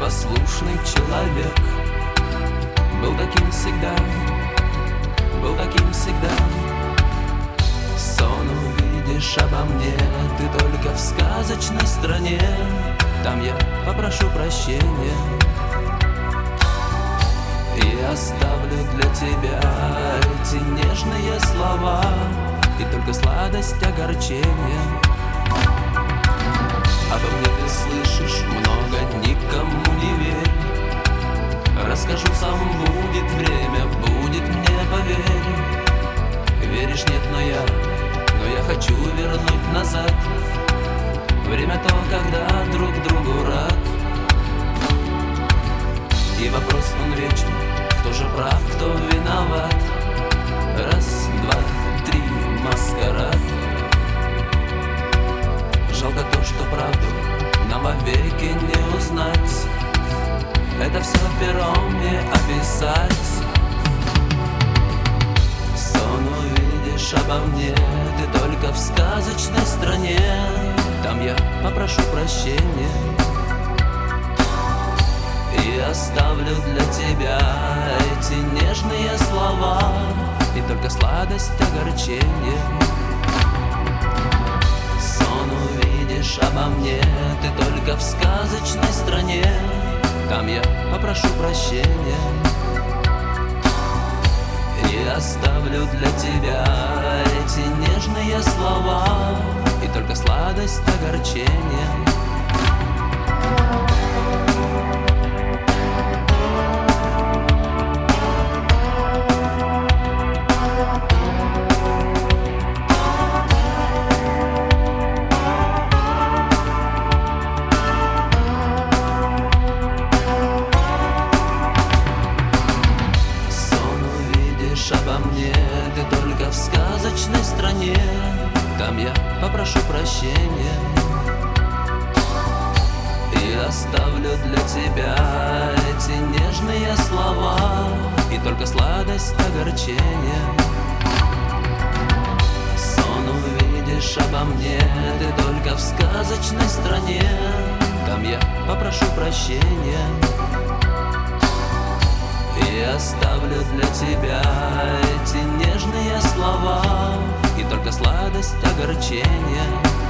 послушный человек. Был таким всегда, был таким всегда. Сон увидишь обо мне ты только в сказочной стране. Там я попрошу прощения и оставлю для тебя эти нежные слова и только сладость огорчения. Обо мне ты слышишь много, никому не верь. Расскажу сам, будет время, будет мне, поверь. Веришь, нет, но я хочу вернуть назад время то, когда друг другу рад. И вопрос он вечен, кто же прав, кто виноват. Раз, два, три, маскарад. Жалко то, что правду нам вовеки не узнать. Это все пером не описать. Сон увидишь обо мне ты только в сказочной стране. Там я попрошу прощения и оставлю для тебя эти нежные слова и только сладость огорчения. Сон увидишь обо мне ты только в сказочной стране. Там я попрошу прощения и оставлю для тебя эти нежные слова и только сладость огорчения. Обо мне ты только в сказочной стране. Там я попрошу прощения и оставлю для тебя эти нежные слова и только сладость огорчения. Сон увидишь обо мне ты только в сказочной стране. Там я попрошу прощения и оставлю для тебя эти нежные слова и только сладость огорчения.